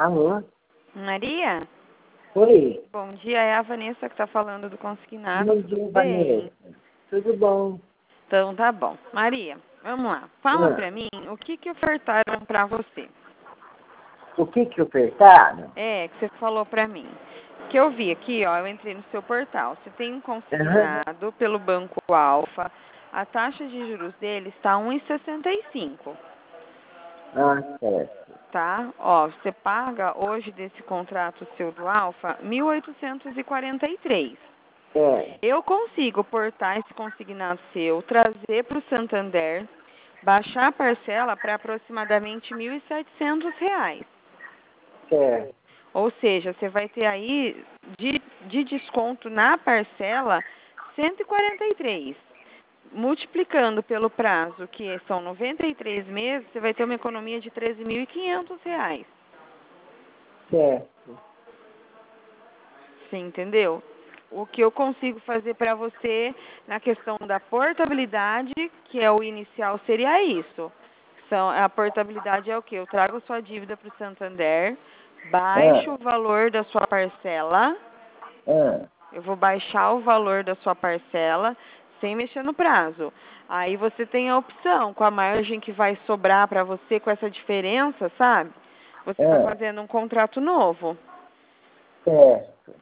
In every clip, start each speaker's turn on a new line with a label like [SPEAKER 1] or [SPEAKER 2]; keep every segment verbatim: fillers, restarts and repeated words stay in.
[SPEAKER 1] Alô?
[SPEAKER 2] Maria?
[SPEAKER 1] Oi.
[SPEAKER 2] Bom dia, é a Vanessa que está falando do consignado.
[SPEAKER 1] Bom
[SPEAKER 2] Tudo
[SPEAKER 1] dia,
[SPEAKER 2] bem?
[SPEAKER 1] Vanessa. Tudo bom?
[SPEAKER 2] Então tá bom. Maria, vamos lá. Fala
[SPEAKER 1] Ah,
[SPEAKER 2] pra mim o que que ofertaram pra você.
[SPEAKER 1] o que que ofertaram?
[SPEAKER 2] É, que você falou pra mim. Que eu vi aqui, ó, eu entrei no seu portal. Você tem um
[SPEAKER 1] Aham.
[SPEAKER 2] consignado pelo Banco Alfa. A taxa de juros dele está um vírgula sessenta e cinco,
[SPEAKER 1] Ah, certo.
[SPEAKER 2] tá? Ó, você paga hoje desse contrato seu do Alfa mil oitocentos e quarenta e três.
[SPEAKER 1] É,
[SPEAKER 2] Eu consigo portar esse consignado seu, trazer para o Santander, baixar a parcela para aproximadamente mil e setecentos reais.
[SPEAKER 1] certo.
[SPEAKER 2] Ou seja, você vai ter aí de, de desconto na parcela cento e quarenta e três. Multiplicando pelo prazo, que são noventa e três meses, você vai ter uma economia de treze mil e quinhentos reais.
[SPEAKER 1] Certo.
[SPEAKER 2] Você entendeu? O que eu consigo fazer para você na questão da portabilidade, que é o inicial, seria isso. São, a portabilidade é o quê? Eu trago sua dívida para o Santander, baixo
[SPEAKER 1] Ah,
[SPEAKER 2] o valor da sua parcela,
[SPEAKER 1] ah,
[SPEAKER 2] eu vou baixar o valor da sua parcela sem mexer no prazo. Aí você tem a opção, com a margem que vai sobrar para você, com essa diferença, sabe? Você está
[SPEAKER 1] ah,
[SPEAKER 2] fazendo um contrato novo.
[SPEAKER 1] certo.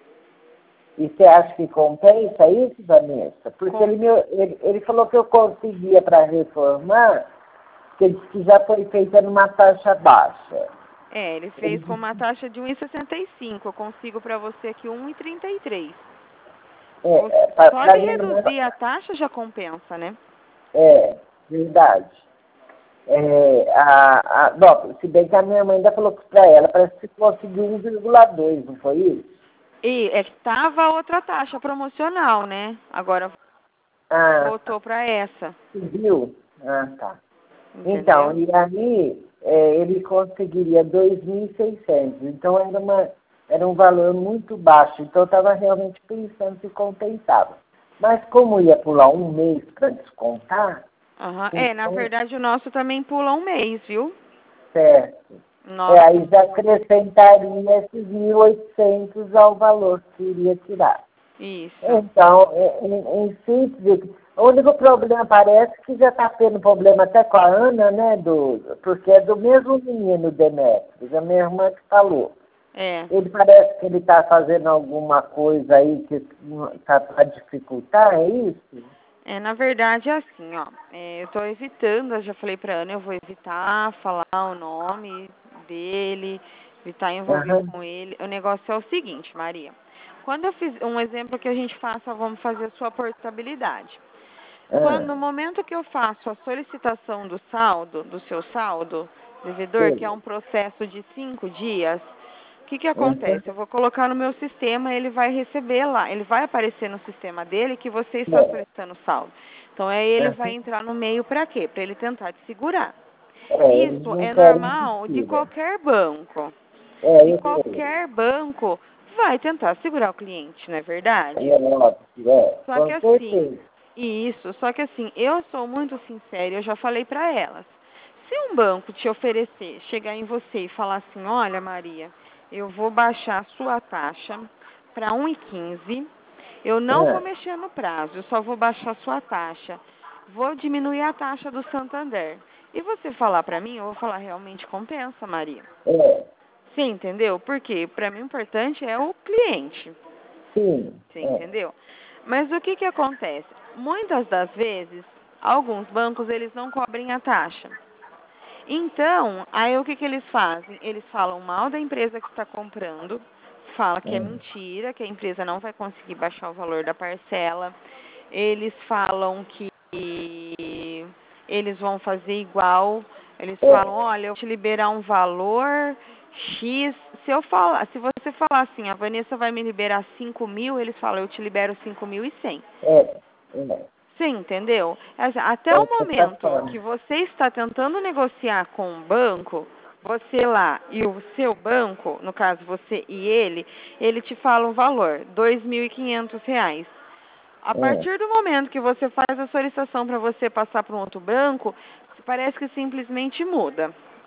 [SPEAKER 1] E você acha que compensa isso, Vanessa? Porque
[SPEAKER 2] Com
[SPEAKER 1] ele, me, ele, ele falou que eu conseguia para reformar, que ele disse que já foi feita numa taxa baixa.
[SPEAKER 2] É, ele
[SPEAKER 1] Ele
[SPEAKER 2] fez com
[SPEAKER 1] disse,
[SPEAKER 2] uma taxa de um vírgula sessenta e cinco. Eu consigo para você aqui um vírgula trinta e três. Você-
[SPEAKER 1] é,
[SPEAKER 2] Só
[SPEAKER 1] para
[SPEAKER 2] de
[SPEAKER 1] mim não
[SPEAKER 2] reduzir
[SPEAKER 1] é,
[SPEAKER 2] a taxa já compensa, né?
[SPEAKER 1] é verdade. É, a, a, bom, se bem que a minha mãe ainda falou que para ela parece que conseguiu um vírgula dois, não foi isso?
[SPEAKER 2] E é que estava outra taxa promocional, né? Agora
[SPEAKER 1] Ah, tá.
[SPEAKER 2] voltou para essa,
[SPEAKER 1] Subiu? Ah, tá. Então,
[SPEAKER 2] entendeu?
[SPEAKER 1] e aí é, ele conseguiria dois mil e seiscentos. Então era, uma, era um valor muito baixo. Então eu estava realmente pensando se compensava. Mas como ia pular um mês para descontar,
[SPEAKER 2] Aham. É, na
[SPEAKER 1] então,
[SPEAKER 2] verdade o nosso também pula um mês, viu?
[SPEAKER 1] certo.
[SPEAKER 2] O
[SPEAKER 1] É,
[SPEAKER 2] nosso
[SPEAKER 1] aí já acrescentaria esses mil e oitocentos ao valor que iria tirar.
[SPEAKER 2] isso.
[SPEAKER 1] Então, em, em síntese, o único problema parece que já está tendo problema até com a Ana, né? Do, porque é do mesmo menino, Demetrios, a minha irmã que falou.
[SPEAKER 2] É.
[SPEAKER 1] Ele parece que ele está fazendo alguma coisa aí que está para dificultar, é isso?
[SPEAKER 2] É, na verdade é assim, ó. É, eu tô evitando, eu já falei pra Ana, eu vou evitar falar o nome dele, evitar envolver
[SPEAKER 1] Aham.
[SPEAKER 2] com ele. O negócio é o seguinte, Maria. Quando eu fiz um exemplo que a gente faça, vamos fazer a sua portabilidade. Quando,
[SPEAKER 1] Ah,
[SPEAKER 2] no momento que eu faço a solicitação do saldo, do seu saldo, devedor, que é
[SPEAKER 1] sei.
[SPEAKER 2] um processo de cinco dias, o que que
[SPEAKER 1] Aham.
[SPEAKER 2] acontece? Eu vou colocar no meu sistema, ele vai receber lá, ele vai aparecer no sistema dele que você está
[SPEAKER 1] É.
[SPEAKER 2] solicitando saldo. Então, aí ele vai
[SPEAKER 1] Aham.
[SPEAKER 2] entrar no meio para quê? Para ele tentar te segurar.
[SPEAKER 1] É, eles
[SPEAKER 2] Isso
[SPEAKER 1] não
[SPEAKER 2] é
[SPEAKER 1] querem
[SPEAKER 2] normal de
[SPEAKER 1] mentira.
[SPEAKER 2] qualquer banco.
[SPEAKER 1] É,
[SPEAKER 2] E
[SPEAKER 1] eu sei.
[SPEAKER 2] qualquer banco vai tentar segurar o cliente, não é verdade?
[SPEAKER 1] É óbvio, é,
[SPEAKER 2] Só que
[SPEAKER 1] com
[SPEAKER 2] assim,
[SPEAKER 1] certeza.
[SPEAKER 2] isso, só que assim, eu sou muito sincera, eu já falei para elas. Se um banco te oferecer, chegar em você e falar assim, olha Maria, eu vou baixar a sua taxa para um vírgula quinze, eu não vou
[SPEAKER 1] Ah,
[SPEAKER 2] mexer no prazo, eu só vou baixar a sua taxa, vou diminuir a taxa do Santander. E você falar para mim, eu vou falar, realmente compensa, Maria.
[SPEAKER 1] é,
[SPEAKER 2] Você entendeu? Porque para mim o importante é o cliente.
[SPEAKER 1] sim,
[SPEAKER 2] Você
[SPEAKER 1] é,
[SPEAKER 2] entendeu? Mas o que que acontece? Muitas das vezes, alguns bancos, eles não cobrem a taxa. Então, aí o que que eles fazem? Eles falam mal da empresa que está comprando, fala que é
[SPEAKER 1] é,
[SPEAKER 2] mentira, que a empresa não vai conseguir baixar o valor da parcela. Eles falam que eles vão fazer igual, eles falam,
[SPEAKER 1] é,
[SPEAKER 2] olha, eu vou te liberar um valor X. Se eu falar, se você falar assim, a Vanessa vai me liberar cinco mil, eles falam, eu te libero cinco mil e cem.
[SPEAKER 1] é, é,
[SPEAKER 2] Você entendeu? Assim, até o
[SPEAKER 1] essa tá
[SPEAKER 2] momento que
[SPEAKER 1] forma.
[SPEAKER 2] você está tentando negociar com o banco, você lá e o seu banco, no caso você e ele, ele te fala um valor, dois mil e quinhentos reais. A
[SPEAKER 1] É,
[SPEAKER 2] partir do momento que você faz a solicitação para você passar para um outro banco, parece que simplesmente muda.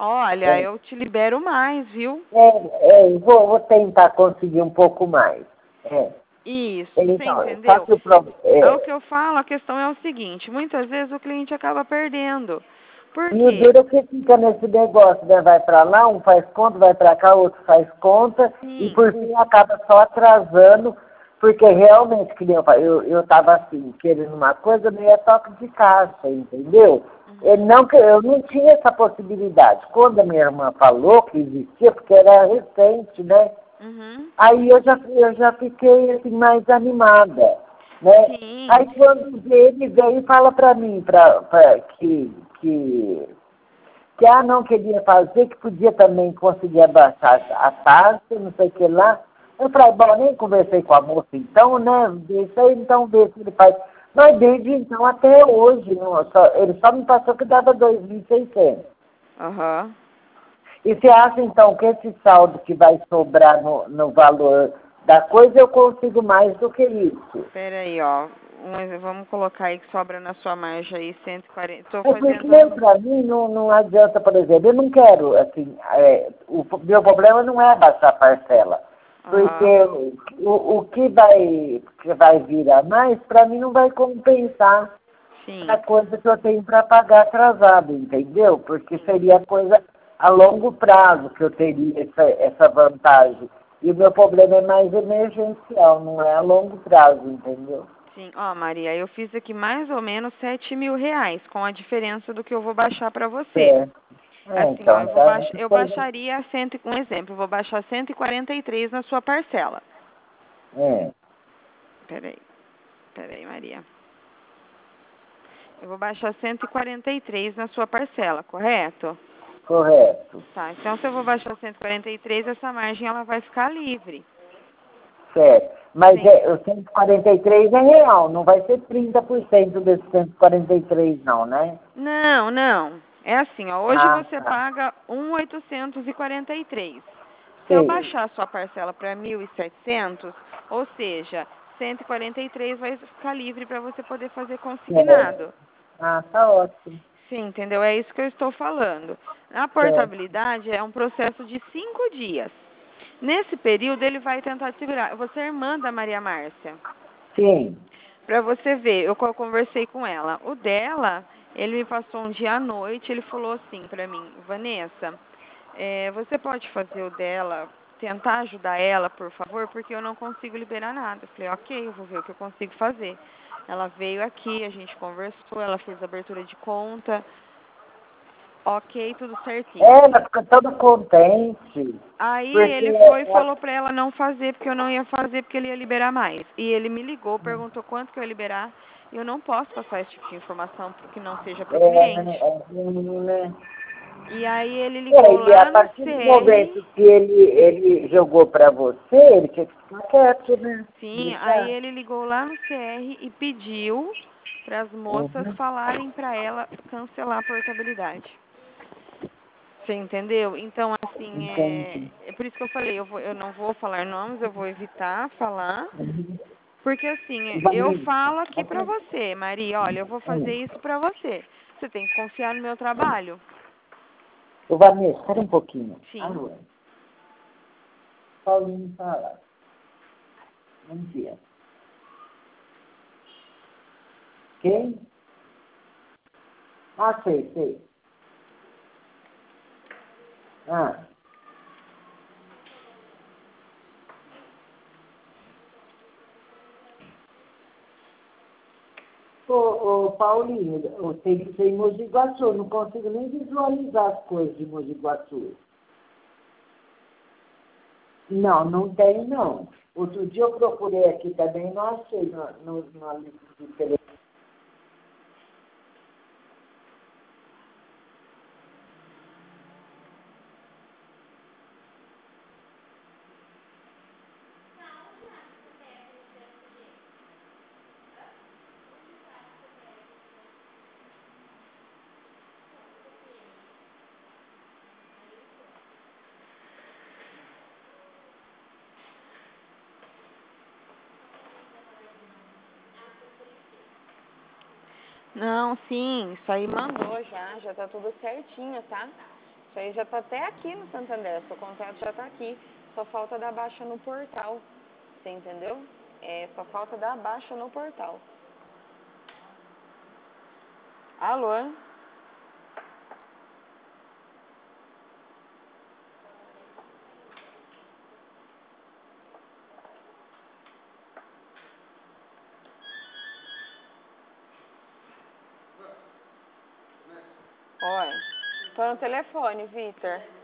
[SPEAKER 2] Olha,
[SPEAKER 1] É,
[SPEAKER 2] eu te libero mais, viu?
[SPEAKER 1] é, é, vou, vou tentar conseguir um pouco mais. É.
[SPEAKER 2] Isso, você
[SPEAKER 1] Então, só
[SPEAKER 2] entendeu?
[SPEAKER 1] que o problema...
[SPEAKER 2] É o
[SPEAKER 1] É,
[SPEAKER 2] que eu falo, a questão é o seguinte, muitas vezes o cliente acaba perdendo. Por
[SPEAKER 1] e o
[SPEAKER 2] quê?
[SPEAKER 1] duro é que fica nesse negócio, né? Vai para lá, um faz conta, vai para cá, outro faz conta, e
[SPEAKER 2] Sim.
[SPEAKER 1] por fim acaba só atrasando, porque realmente, que nem eu falei, eu, eu tava assim, querendo uma coisa, meio toque de caixa, entendeu? Eu
[SPEAKER 2] Uhum.
[SPEAKER 1] não, que- eu não tinha essa possibilidade. Quando a minha irmã falou que existia, porque era recente, né?
[SPEAKER 2] Uhum.
[SPEAKER 1] Aí eu já, eu já fiquei assim, mais animada, né?
[SPEAKER 2] Sim.
[SPEAKER 1] Aí quando ele veio e fala para mim pra, pra, que, que, que ah, não queria fazer, que podia também conseguir abaixar a taxa, não sei o que lá. Eu falei, bom, nem conversei com a moça então, né? Deixa aí então ver se ele faz. Mas desde então até hoje, não, só, ele só me passou que dava dois mil e seiscentos.
[SPEAKER 2] Aham.
[SPEAKER 1] E você acha, então, que esse saldo que vai sobrar no, no valor da coisa, eu consigo mais do que isso?
[SPEAKER 2] Pera aí, ó. Um- vamos colocar aí que sobra na sua margem aí cento e quarenta. Tô
[SPEAKER 1] É porque,
[SPEAKER 2] fazendo.
[SPEAKER 1] para mim, não, não adianta, por exemplo, eu não quero, assim, é, o meu problema não é baixar a parcela.
[SPEAKER 2] Aham.
[SPEAKER 1] Porque o, o que vai, que vai vir a mais, para mim, não vai compensar a
[SPEAKER 2] Sim.
[SPEAKER 1] coisa que eu tenho para pagar atrasado, entendeu? Porque
[SPEAKER 2] Sim.
[SPEAKER 1] seria coisa a longo prazo que eu teria essa, essa vantagem. E o meu problema é mais emergencial, não é a longo prazo, entendeu?
[SPEAKER 2] Sim. Ó, Maria, eu fiz aqui mais ou menos sete mil reais, com a diferença do que eu vou baixar para você.
[SPEAKER 1] É, é
[SPEAKER 2] Assim, ó,
[SPEAKER 1] então,
[SPEAKER 2] eu vou
[SPEAKER 1] tá,
[SPEAKER 2] baixar, eu
[SPEAKER 1] coisa,
[SPEAKER 2] baixaria cento, um exemplo, eu vou baixar cento e quarenta e três na sua parcela.
[SPEAKER 1] é,
[SPEAKER 2] Peraí, peraí, Maria. Eu vou baixar cento e quarenta e três na sua parcela, correto?
[SPEAKER 1] correto,
[SPEAKER 2] Tá, então se eu vou baixar cento e quarenta e três, essa margem ela vai ficar livre.
[SPEAKER 1] certo. Mas
[SPEAKER 2] Sim.
[SPEAKER 1] é, o cento e quarenta e três é real, não vai ser trinta por cento desse cento e quarenta e três não, né?
[SPEAKER 2] Não, não. É assim, ó, hoje
[SPEAKER 1] Ah,
[SPEAKER 2] você
[SPEAKER 1] tá.
[SPEAKER 2] paga um mil oitocentos e quarenta e três. Se eu
[SPEAKER 1] Sei.
[SPEAKER 2] baixar a sua parcela para mil e setecentos, ou seja, cento e quarenta e três vai ficar livre para você poder fazer
[SPEAKER 1] É.
[SPEAKER 2] consignado.
[SPEAKER 1] Ah, tá ótimo.
[SPEAKER 2] Sim, entendeu? É isso que eu estou falando. A
[SPEAKER 1] Certo.
[SPEAKER 2] portabilidade é um processo de cinco dias. Nesse período, ele vai tentar te segurar. Você é irmã da Maria Márcia.
[SPEAKER 1] Sim.
[SPEAKER 2] Para você ver, eu co- conversei com ela. O dela, ele me passou um dia à noite, ele falou assim para mim, Vanessa, é, você pode fazer o dela, tentar ajudar ela, por favor, porque eu não consigo liberar nada. Eu falei, ok, eu vou ver o que eu consigo fazer. Ela veio aqui, a gente conversou, ela fez a abertura de conta, ok, tudo certinho.
[SPEAKER 1] Ela fica toda contente,
[SPEAKER 2] Aí
[SPEAKER 1] porque
[SPEAKER 2] ele foi e
[SPEAKER 1] ela,
[SPEAKER 2] falou pra ela não fazer, porque eu não ia fazer, porque ele ia liberar mais. E ele me ligou, perguntou quanto que eu ia liberar. E eu não posso passar esse tipo de informação que não seja pro
[SPEAKER 1] é,
[SPEAKER 2] cliente.
[SPEAKER 1] é, né?
[SPEAKER 2] E aí ele ligou
[SPEAKER 1] É, e a
[SPEAKER 2] lá no
[SPEAKER 1] partir do
[SPEAKER 2] C R.
[SPEAKER 1] momento que ele, ele jogou para você, ele tinha que ficar quieto, né?
[SPEAKER 2] Sim, aí
[SPEAKER 1] Deixar.
[SPEAKER 2] ele ligou lá no C R e pediu para as moças
[SPEAKER 1] Uhum.
[SPEAKER 2] falarem para ela cancelar a portabilidade. Você entendeu? Então, assim, é,
[SPEAKER 1] Entendi.
[SPEAKER 2] é por isso que eu falei, eu, vou, eu não vou falar nomes, eu vou evitar falar.
[SPEAKER 1] Uhum.
[SPEAKER 2] Porque assim, eu
[SPEAKER 1] Vanessa,
[SPEAKER 2] falo aqui pra você, Maria, olha, eu vou fazer
[SPEAKER 1] hum.
[SPEAKER 2] isso pra você. Você tem que confiar no meu trabalho.
[SPEAKER 1] Ô, Vanessa, espera um pouquinho.
[SPEAKER 2] Sim.
[SPEAKER 1] Alô? Paulinho fala. Bom dia. Quem? Ah, sei, sei. Ah. Ô, ô Paulinho, eu tenho que ser em Mogi Guaçu, eu não consigo nem visualizar as coisas de Mogi Guaçu. Não, não tem, não. Outro dia eu procurei aqui também, não achei no, no, na lista de telefone.
[SPEAKER 2] Não, sim, isso aí mandou já, já tá tudo certinho, tá? Isso aí já tá até aqui no Santander, seu contrato já tá aqui. Só falta dar baixa no portal. Você entendeu? É, só falta dar baixa no portal. Alô? Oi. Tô no telefone, Vitor.